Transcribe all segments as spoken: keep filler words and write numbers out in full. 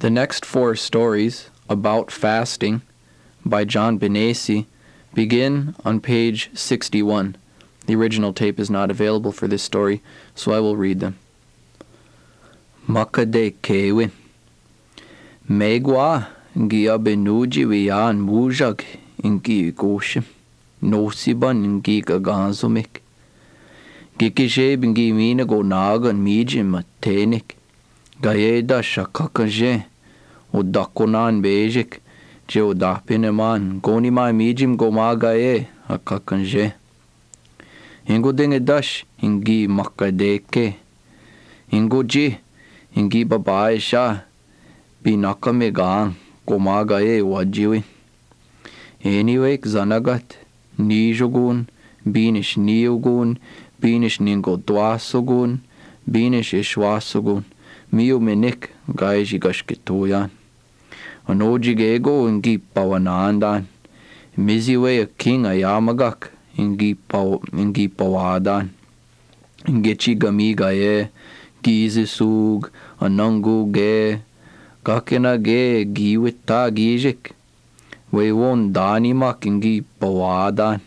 The next four stories about fasting by John Benesi begin on page sixty-one. The original tape is not available for this story, so I will read them. Makade kewe Megwa gia benuji vian mujag ingi goshim nosiban ingi gaganzumik Gikishe bingi mina go nagan mijim matenik Gaeda shakakaje o dakonan bejik je o dapineman goni ma mijim go magae akakanje Ingo dinge dash ingi makadeke Ingo ji ingi babae sha binakame gang go magae wajiwi Anyway zanagat nijogun binish niyogun binish ningo dwasogun binish ishwasogun Miu menik gaiji gashkituyan. Anoji gego ingi pawanandan. Miziwe a king ayamagak ingi paw ingi pawadan. Ingechi gamiga ye gizi sug anangu ge gakena ge giwita gijik. We won dani mak ingi pawadan.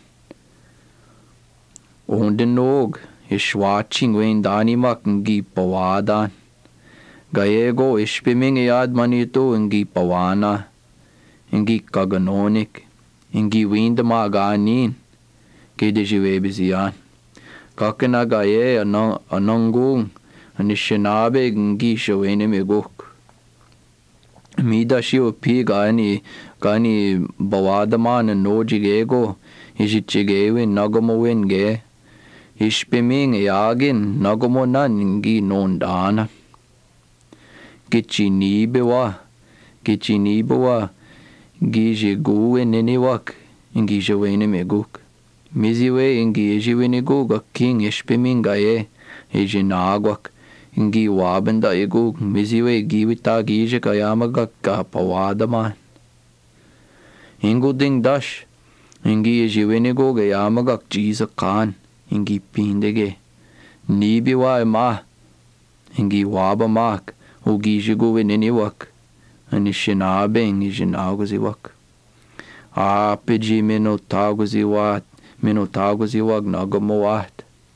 Ondenog ishwaching wen dani mak ingi pawadan. Gayego ishpiming iad manito ingi pawana, ingi kaganonik, ingi windama ganin, kidijiwebizian. Kakena gaye anangung, anishinabe ingi shawene megok. Mida shiwa pi gani, gani bawadaman anojigego, ijichigewin nagomowin ge. Ishpiming iagin nagomonan ingi nondana. Gichinibewa, Gichinibewa, Gijigu neniwak, Ingijawene meguk. Miziwe ingijiwenegug a king ishpimingaye, Ejinagwak, Ingi wabenda egug, Miziwe giwita gijikayamagak pawadaman. Ingo ding dash, Ingi ejiwenegug ayamagak jizakan, Ingi pindege. Nibiwa ma, Ingi wabamak, Ugijigu neniwak, Anishinabe ingijinaguziwak. Apiji minotaguziwat, minotaguziwag nagamawat.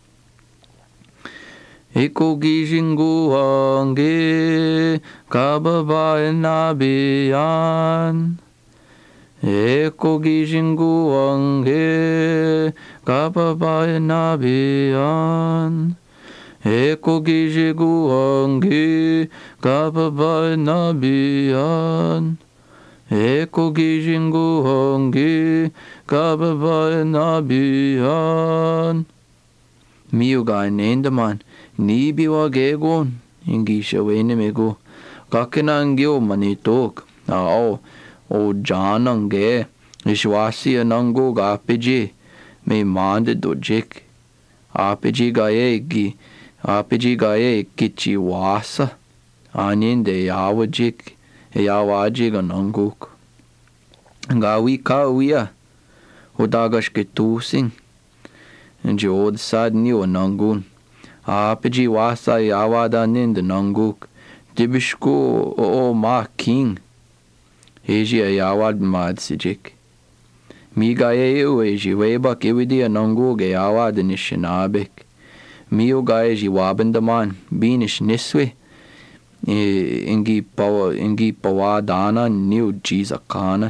Eko gijingu ange, kababa nabiyan. Eko gijingu ange, kababa nabiyan. Eko gijigu angi kababa nabiyan. Eko gijingu angi kababa nabiyan. Miuga nendaman nibiwa gegon ingisha wene mego. Kakinangyo manitok ao o janange ishwasi anango gapiji me mande dojik. Apiji gaye gi Apiji gaye kichi wasa anin de yawajik yawajig ananguk. Gawi kawia udagash ketusing jod sad ni anangun. Apiji wasa yawadanin de nanguk. Dibishko o ma king. Eji yawad mad sijik. Mi gaye ueji weba kiwidi ananguk yawad nishinabek. Mio gae jiwabendaman binish niswe ingi pawa ingi pawadana niu jizakanan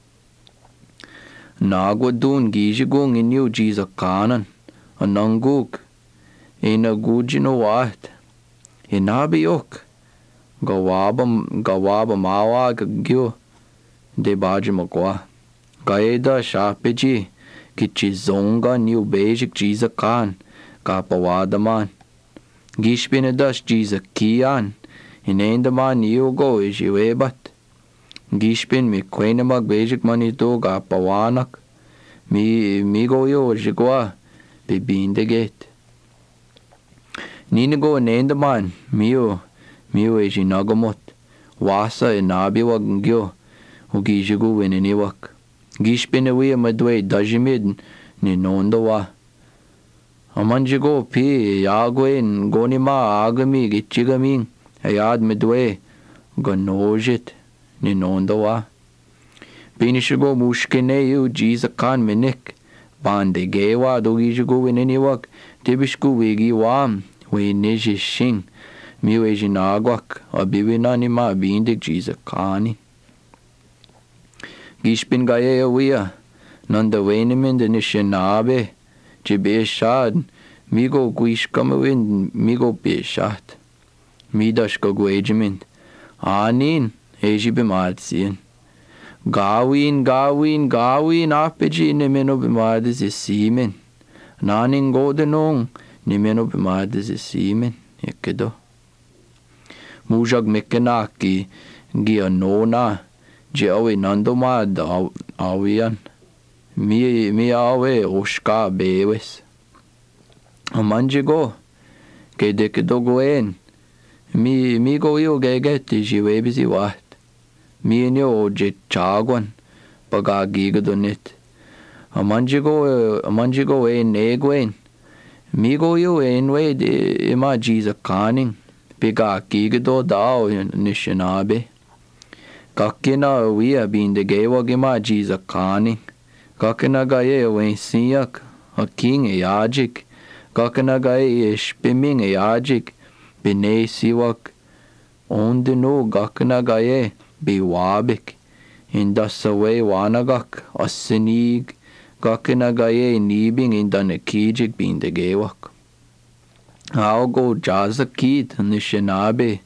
nagwadun gijigung iniu jizakanan ananguk inagujino wat inabiyok gawabam gawaba mawa gagyo de bajimagwa gaeda shapiji kichi zonga niu bejik jizakan Kapawadaman. Gishpinadas jiza kian. Inendaman yogo ijiwebat. Gishpin mi kwenamag bejik manito gapawanak. Mi migoyo jigwa bibindeget. Ninigo inendaman mio mio ejinagamot. Wasa inabiwag ngyo. Ugijigu wininiwak. Gishpinawi madwe dajimid ni nondawa. Amanjigo pi yagwen gonima agami gichigaming ayad medwe ganojit ninondawa. Binishigo mushkeneyu jizakan minik. Bande gewa dogijigo wininiwak. Tibishku wigi wam. We nijishing. Miwejinagwak. Abiwinanima bindig jizakani. Gishpin gaye awia. Nanda wenimin de nishinabe. Jibe shad. Migo guishkamawin. Migo beshat. Midashka guejimint. Anin. Eji bimadsin. Gawin, gawin, gawin. Apeji nimeno bimadis isimin. Nanin godenong. Nimeno bimadis isimin. Ekedo. Mujag mekenaki. Gia nona. Jawi nandoma awian. Mi mi awe oshka bewes. Amanjigo. Kedekedo goen. Mi mi go yo gegeti jiwe bizi wat. Mi nyo je chagwan. Paga gigadonit. Amanjigo amanjigo en egwen. Mi go yo en we de ima jiza kaning. Paga gigado dao nishinabe. Kakina wia binde gewa gima jiza kaning. Kakina gaye wen siyak. A king e yajik. Kakina gaye spiming e yajik. Bine siwak. Onde no gakina gaye biwabik. Indasawe wanagak. Asinig. Gakina gaye nibing indanakijik binde gewak. Augo jazakit nishinabe.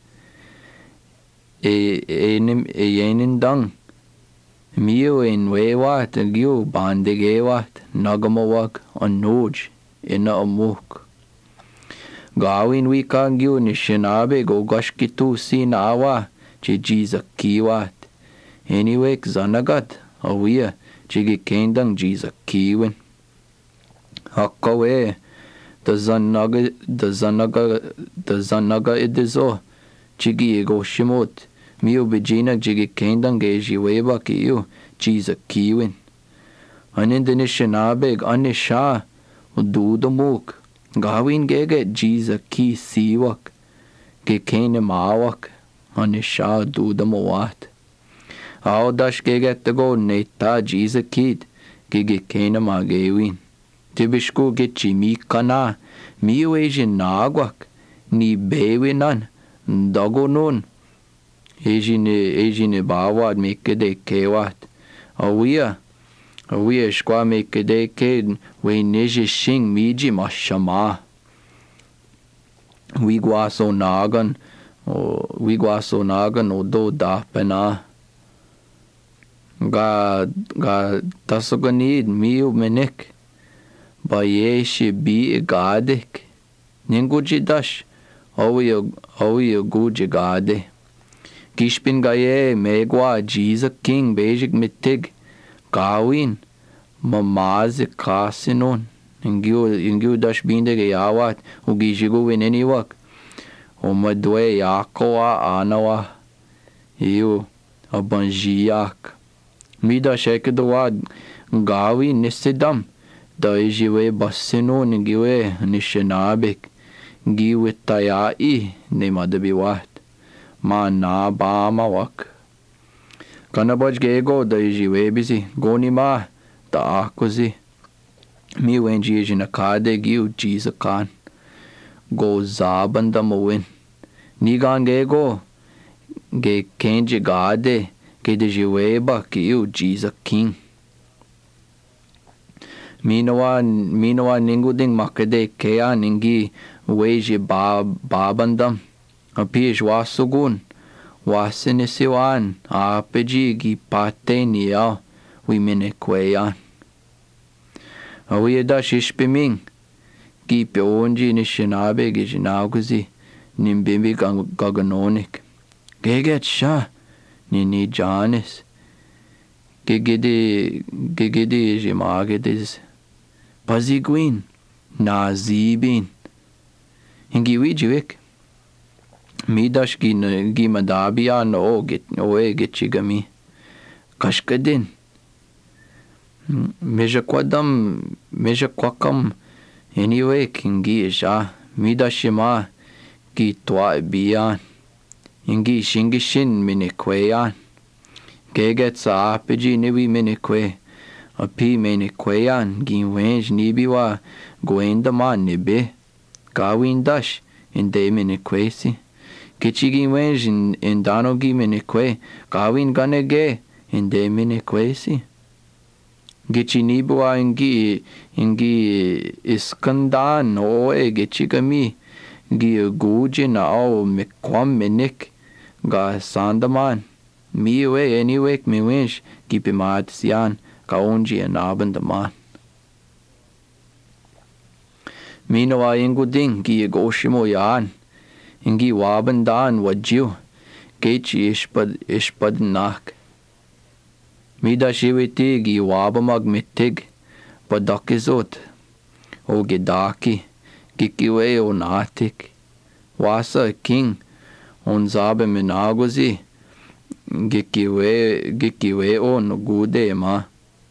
E enim e yenin dang. Mio in wewat gyu bande gewat. Nagamawak anoj. Ina amuk. Gawin wika gyu nishinabe go gashkitu sinawa. Jijiza kiwat. Anyway zanagat. Awia. Jigi kendang jiza kiwin. Hakawe. Da zanaga. Da zanaga. Da zanaga idizo. Jigi ego shimot. Mio bijina jigi kendang geji weba kiyo. Jiza kiwin. Anindanishinabeg anisha. Ududamuk. Gawin gege jiza ki siwak. Ge kene mawak. Anisha dudamawat. Ao dash gege tego neta jiza kid. Gege kene magewin. Tibishku gechi mi kana. Mio ejin nagwak. Ni bewinan. Dagonon. Ejine ejine bawad mekede kewat. Awia. Awia shkwa mekede ked. We neje shing miji mashama. Wigwaso nagan. Wigwaso nagan odo dapena. Ga ga tasoganid miu menek. Bayeshi bi gadik. Ninguji dash. Awia awia guji gade. Gishpin gaye megwa jiza king bejik mitig. Gawin. Mamaze kasinon. Ingyu ingyu dash binde ge yawat. Ugishigu wineniwak. Umadwe yakowa anawa. Iu. Abanjiyak. Mida shekedowa. Gawin nisidam. Daijiwe basinon ingiwe nishinabik. Giwe tayai ne madabiwat. Ma na ba mawak. Kanabaj gego da ijiwe bizi. Goni ma da akuzi. Mi wenji ejinakade giu jizakan. Go zabanda mawin. Nigan gego. Ge kenji gade. Ge de jiwe ba giu jizakin. Minawa minawa ninguding makade kea ningi. Weji babandam. Apish wasugun. Wasinisiwan. Apeji gi pate niya. Wiminekweyan. Awiyada shishpiming. Gi pionji nishinabe gijinaguzi. Nimbimbi gaganonik. Geget sha. Nini janis. Gigidi. Gigidi jimagidis. Paziguin. Nazibin. Hingi wijiwik. Midash gi gi madabia no git no e gitchigami. Kashkadin. Meja kwadam meja kwakam. Anyway kingi isha. Midashima gi twa biyan. ingi shingishin minikweyan. Geget sa apeji niwi minikwe. Api minikweyan ginwenj nibiwa goendaman nibe. Gawin dash inde minikwesi. Kichi ginwenj indano gi minikwe. Gawin ganege inde minikwesi. Gichi nibiwa ingi ingi iskandan oe gichi gami. Gi gujin au mikwam minik ga sandaman. Miwe anywek miwensh gipimat siyan kaunji anabandaman. Minawa ingu ding gi goshimo yan. Ingi wabandan wajju. Gechi ishpad ishpad nak. Mida shiviti gi wabamag mitig. Badakizot. O gidaki. Gikiwe o natik. Wasa king. Onzabe minagozi. Gikiwe gikiwe o nugude ma.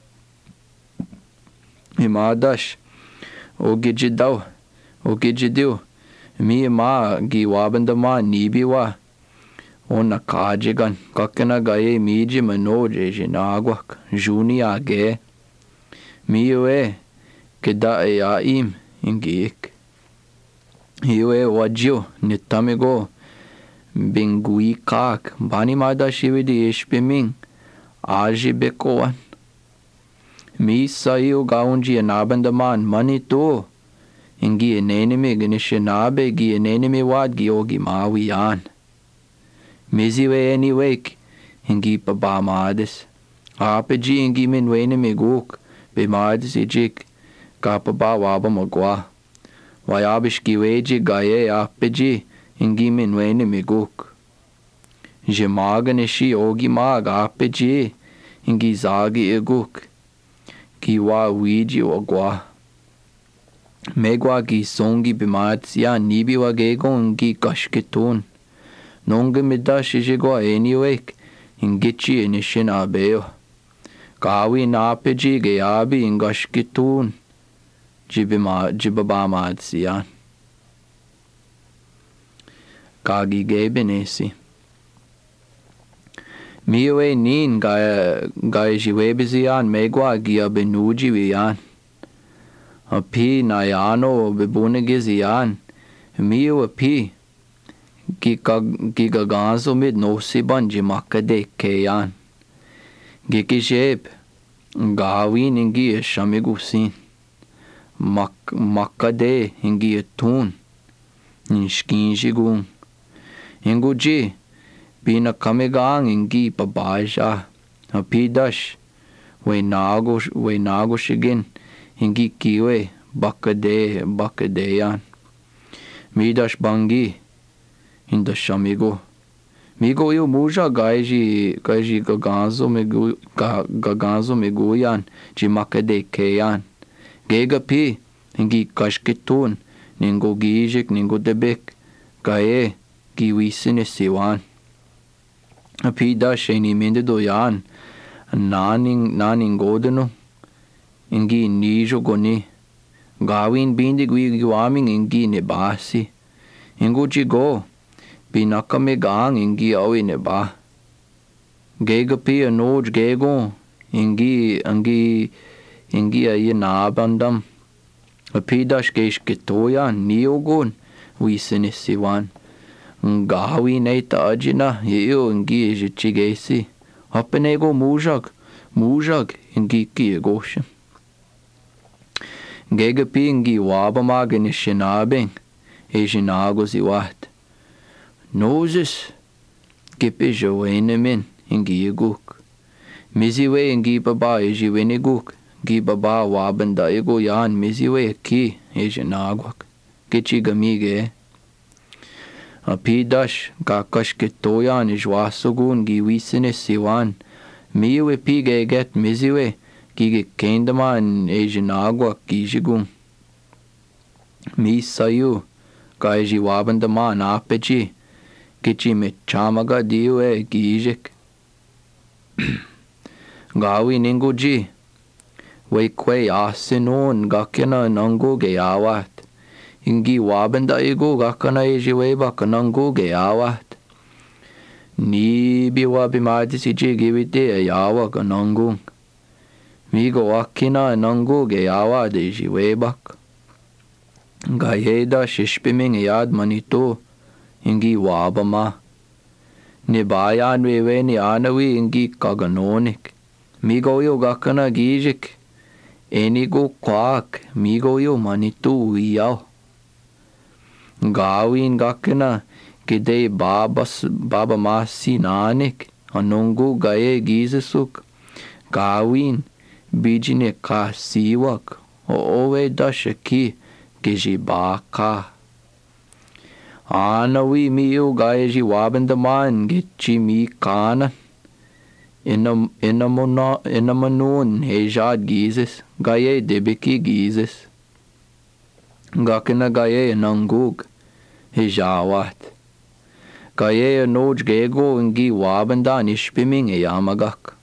Imadash. O gijidaw. O gijidiw. Mi ma giwabanda ma nibiwa. O nakajigan. Kakana gaye miji manoje jinagwak. Juni age. Miwe. Kida yaim. Ingik. Hiwe wajyo nitamigo. Bingui kak. Bani mada shividi ishpiming. Aji bekoan. Mi sayo gaunji anabandaman mani to. Ingi enenime ginishinabe gi enenime wad giogi mawi yan. Miziwe anywek. Ingi pabamadis. Apeji ingi minwenime guk. Bimadis ijik. Kapaba waba magwa. Wayabish giweji gaye apeji. Ingi minwenime guk. Jimaganishi ogi mag apeji. Ingi zagi eguk. Giwa wiji wagwa. Megwa gi songi bimatsiya nibi wagego ingi kashkitun. Nonga midash ijigwa anywek. Ingichi inishin abeyo. Gawi napeji gayabi ingashkitun. Jibima jibabamatsiya. Kagi gebinesi. Miwe nin gaya gaya jiwebiziyan megwa gia benuji wiyan. Api nayano bebunigiziyan. Miwe api gigaganzo mid nosiban jimakade keyan. Gikishep gawin ingi shamigusin. Mak makade ingi tun. Nishkinjigun. Inguji. Bina kamigang ingi pabaja. Apidash. We nago we nago shigin. Ingi kiwe. Bakade bakadeyan. Midash bangi. Indashamigo. Migo yu muja gaiji gaiji gaganzo megu gaganzo meguyan. Jimakade keyan. Gega pi. Ingi kashkitun. Ningo gijik ningo debek. Gaye. Giwisine siwan. Apida sheni mendido yan. Naning naning godeno. Ingi nijo goni. Gawin bindi gwi giwaming ingi nebasi. Ingo jigo. Binaka megang ingi awi neba. Gega pi anoj gego. Ingi angi ingi aye nabandam. Apida shkesh kitoyan niogon. Wisine siwan. Gawi neita ajina yeo ingi jichigesi. Hapenego mujag. Mujag ingi kiegoshin. Gega pi ingi wabamag inishinabing. Ejinago ziwat. Noses. Gipi joenemin ingi eguk. Miziwe ingi baba ejiweniguk. Gi baba wabanda ego yan miziwe ki ejinagwak. Gichi gamige. Apidash kakash kitoyan ijwasugun giwisine siwan. Miwe pige get miziwe gige kendaman ejinagwa gijigun. Mi sayu gaiji wabandaman apeji gichi michamaga diwe gijik. Gawi ninguji wekwe asinon gakena nango geyawat. Ingi wabanda ego gakana ejiwe bakanango geyawat. Ni biwa bimadisi jigivite yawa kanangung. Migo wakina nangu ge yawa de jiwebak. Gayeda shishpiming yad manito ingi wabama. Nibayan wewe ni anawi ingi kaganonik. Migo yo gakana gijik. Enigo kwak migo yo manitu iyaw. Gawin gakana gide babas baba masi nanik. Anungu gaye gizasuk. Gawin bijine ka siwak. O owe dashaki gijibaka. Anawi miyo gaye ji wabendaman gichi mi kanan. Inam inamona inamanun hejad gizes gaye debiki gizes. Gakina gaye nangug hejawat. Gaye noj gego ingi wabendan ishpiming yamagak.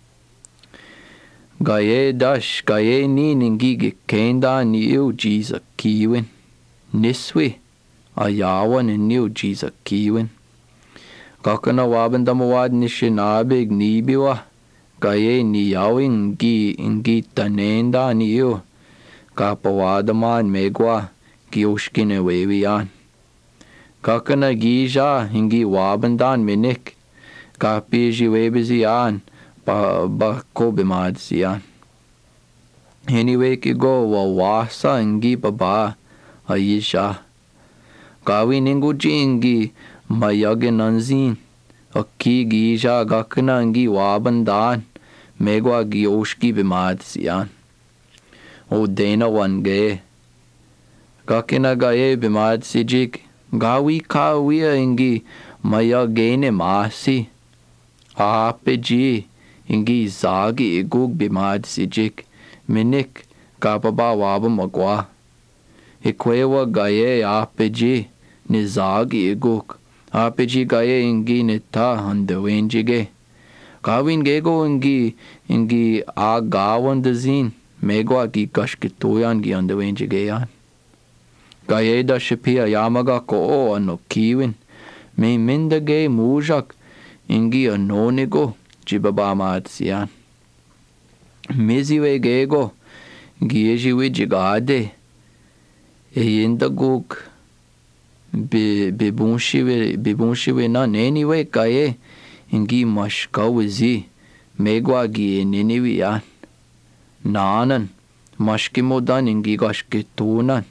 Gaye dash gaye ni ningi gekenda niu jiza kiwin. Niswi ayawan niu jiza kiwin. Gakana wabendamawad ni shinabig nibiwa. Gaye ni yawing gi ingi tanenda niu. Kapawadaman megwa giushkine wewiyan. Gakana gija ingi wabendan minik. Kapiji webiziyan. Ba ba kobimadsiyan. Anyway ki go wa wasa ingi baba ayisha. Gawi ningu jingi mayagin anzin. Aki gija gakana ingi wabendan. Megwa gioshki bimadsiyan. O dena wange. Gakina gaye bimadsijik. Gawi kawia ingi mayagene masi. Apeji. Ingi zagi igug bimadsijik. Minik kapaba waba magwa. Ikwewa gaye apeji ni zagi igug. Apeji gaye ingi nita handawenjige. Gawin gego ingi ingi agawandazin. Megwa gi kashkitoyan gi handawenjige yan. Gaye da shipia yamaga ko o ano kiwin. Me mindage mujak ingi anonigo. Jibaba matsiyan. Miziwe gego. Giyejiwe jigade. Eyindaguk. Bibunshiwe bibunshiwe na neniwe kaye. Ingi mashkawizi. Megwa giye niniwi yan. Nanan. Mashkimodan ingi gashkitunan.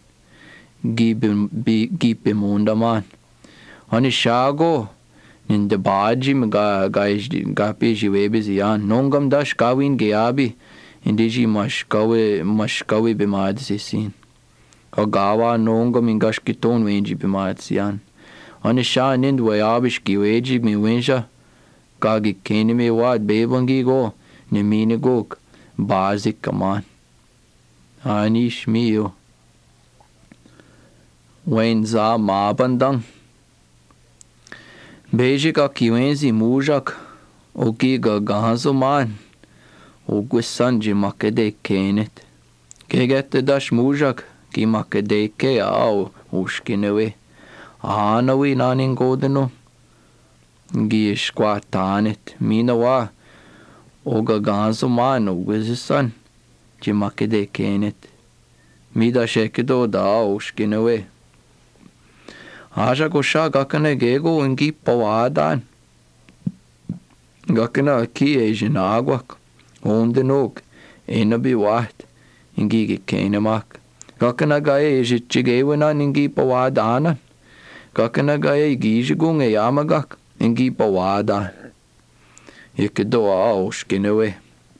Gipimundaman. Anishago. Ninde baji mga guys gapi jiwebizi yan. Nongam dash kawin geabi. Indiji mashkawe mashkawe bimadsi sin. Agawa nongam ingash kiton wenji bimadsi yan. Anisha nind wayabish giweji mi wenja. Gagi keni me wad bebangi go. Nimini gok. Bazik kaman. Anish miyo. Wenza mabandang. Beji ka kiwenzi mujak. Ogi ga gahazuman. Ogwisanji makede kenet. Kegette dash mujak. Ki makede ke au ushkinewe. Anawi nanin godeno. Gi ishkwa tanet. Minawa. Oga gahazuman ogwisan. Ji makede kenet. Mida shekido da ushkinewe. Aja gosha gakane gego ingi pawadan. Gakana aki ejinagwak. Ondenok. Enabi wat. Ingi gikenemak. Gakana gaye ejichigewenan ingi pawadanan. Gakana gaye gijigung eyamagak. Ingi pawadan. Ikido a ushkinewe.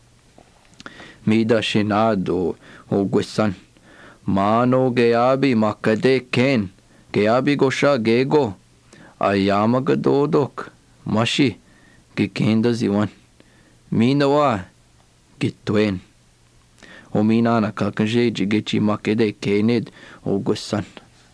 Mida shinado ogwisan. Mano geabi makade ken. Geabi gosha gego. Ayamaga dodok. Mashi. Gikenda ziwan. Minawa. Gitwen. O minana kakanje jigechi makede kened. Ogwasan.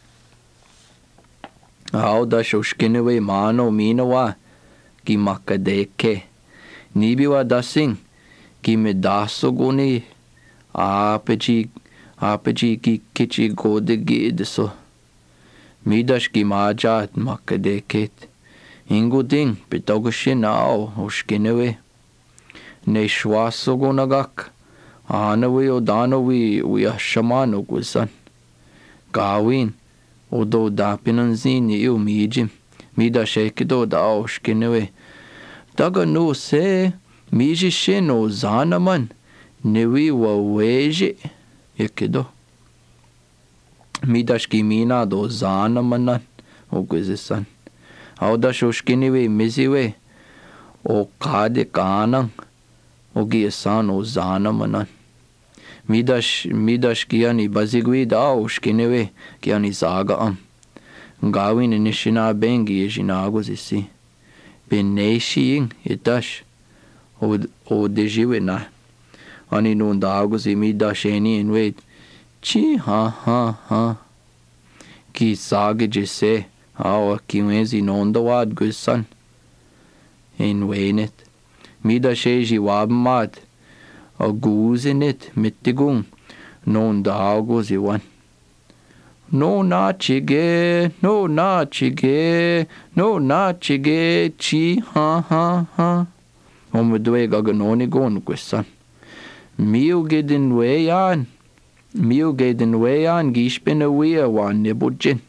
Auda shoshkinewe mano minawa. Gi makade ke. Nibiwa dasing. Gi medaso goni. Apeji. Apeji gi kichi gode gi idso. Midash ki majat makadeket. Inguding pitogushinao ushkinewe. Ne shwasogonagak. Anawe odanowi wiashamano gusan. Gawin. Odo dapinanzin iu mijim. Mida shekido da ushkinewe. Daga no se. Miji shino zanaman. Newi wa weje. Yekido. Midashki mina do zanamanan. Oguzisan. Audash ushkiniwe miziwe. O kade kanang. Ogiasan o zanamanan. Midash midash kiani bazigwi da ushkiniwe. Kiani zaga am. Gawin nishina bengi ejinagozisi. Beneshiing itash. O o dejiwe na. Ani nun dagozi midasheni inwe. Chi ha ha ha. Ki sage jise. Awa kiwenzi nondawad gusan. In wenet. Mida sheji wabmad. A guzinit mittigung. Non dagos iwan. No na chige. No na chige. No na chige. Chi ha ha ha. Omedwe gaganoni gon gusan. Miu gedin weyan. Miu gedin weyan. Gishpin a wea wan nibujin.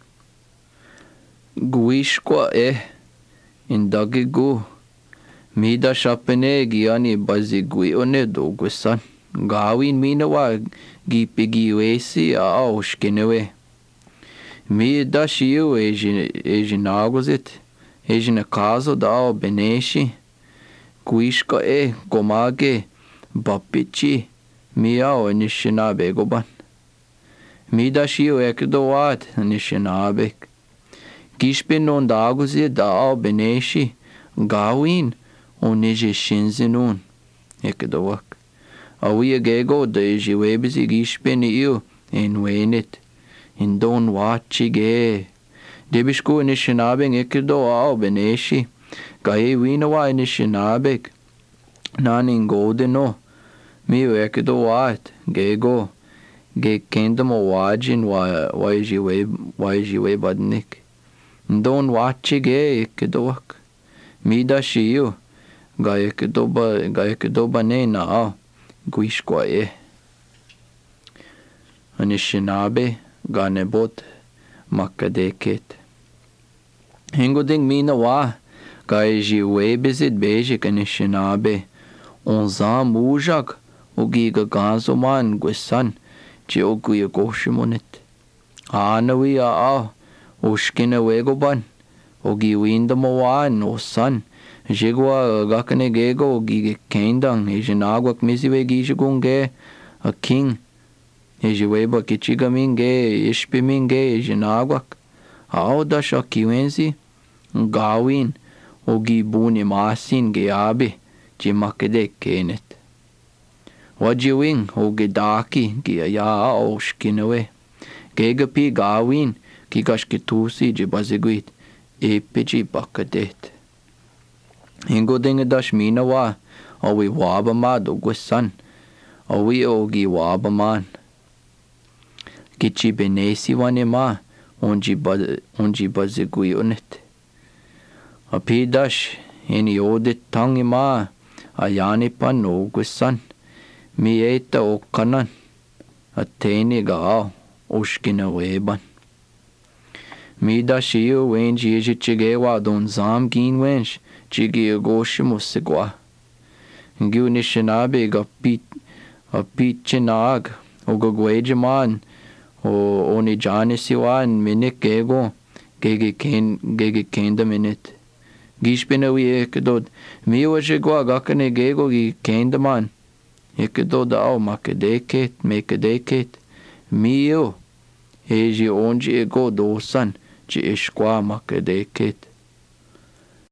Guishkwa eh. Indagi gu. Mida shapene giani bazigwi one dogusan. Gawin minawa gipigi wesi a ushkinewe. Mida shiu ejinagozit. Ejina kazo da beneshi. Guishka eh gomage. Bapichi. Miao nishinabe goban. Mida shiu ekdoat nishinabek. Gishpin non dagozi da beneshi. Gawin oneje shinzinun. Ekdowak. Awi gego deji webizi gishpin iu en wenet. In don wachige. Debishku nishinabeng ekdo ao beneshi. Gae winawa nishinabek. Nanin godeno. Miu ekdowat. Gego. Ge kendamo wajin wa wajiwe wajiwe badnik. Don wachige ekdowak. Mida shiu. Gaekedoba gaekedoba ne na guishkwa e. Anishinabe ganebot makadeket. Hingoding mina wa gaeji webizit beji kanishinabe. Onzam ujak ugiga ganzoman gusan chioguya goshimonit. Anawi a ushkina wegoban. Ogi windamowan o san. Jigwa gakane gego gige kendang. Ejinagwak miziwe gijigunge. A king. Ejiweba kichigaminge. Ishpiminge ejinagwak. Audash a kiwenzi. Gawin. Ogi buni masin geabe. Jimakede kenet. Wajiwing. Ogi daki. Giaya oshkinewe. Gegapi gawin. Kigashkitusi jibaziguit. Epiji bakadet. Hingo dinge dash mina wa. Awi wabamad o gusan. Awi ogi wabaman. Kichi benesi wanema. Onji bad onji bazigui unet. Api dash. Eni odit tangi ma. Ayani pan o gusan. Mi eta o kanan. Ateni gao. Ushkina weban. Mida shiu wenji eji chigewa don zam gin wench. Chigi agoshi musigwa. Ngiu nishinabe ga pit. A pit chinag. O gagwejiman. O oni jani siwan minik gego. Gege ken gege kenda minit. Gishpinawi ekedod. Miwa jigwa gakane gego gi kenda man. Ekedod ao makedeket mekedeket. Miu. Eji onji ego dosan. Chi ishkwa makedeket.